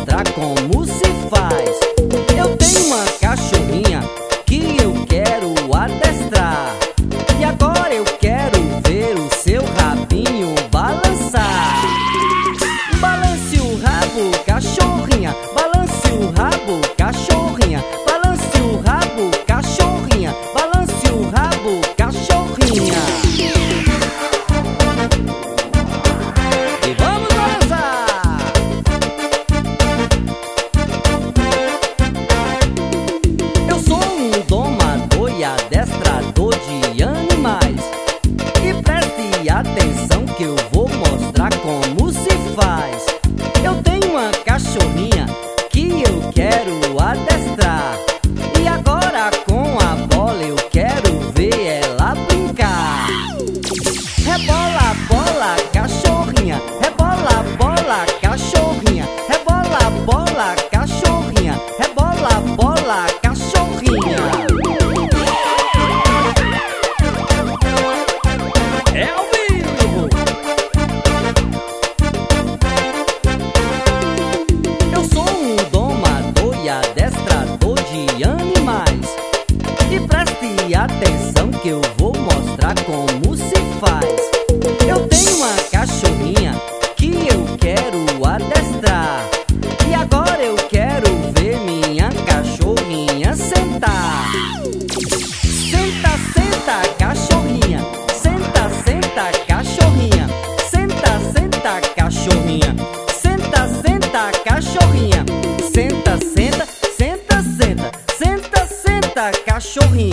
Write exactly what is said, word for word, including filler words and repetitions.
mostrar como se faz. Eu tenho uma cachorrinha que eu quero adestrar, e agora eu quero ver o seu rabinho balançar. Balance o rabo, cachorrinha, balance o rabo, cachorrinha, balance o rabo, cachorrinha, balance o rabo, cachorrinha. E vamos balançar! Eu sou um domador e adestrador de animais, e preste atenção que eu vou mostrar como se faz. Eu tenho uma cachorrinha que eu quero adestrar, e agora com a bola eu quero ver ela brincar. Rebola, bola, cachorrinha, rebola, bola, cachorrinha, rebola, bola, cachorrinha, rebola, bola, cachorrinha. É ao vivo! Eu sou um domador e adestrador de animais, e preste atenção que eu vou mostrar como se faz. Eu tenho uma cachorrinha que eu quero adestrar, e agora eu quero ver minha cachorrinha sentar. Senta, senta, cachorrinha, senta, senta, cachorrinha, senta, senta, cachorrinha, senta, senta, cachorrinha, senta, senta, senta, senta, senta, senta, cachorrinha.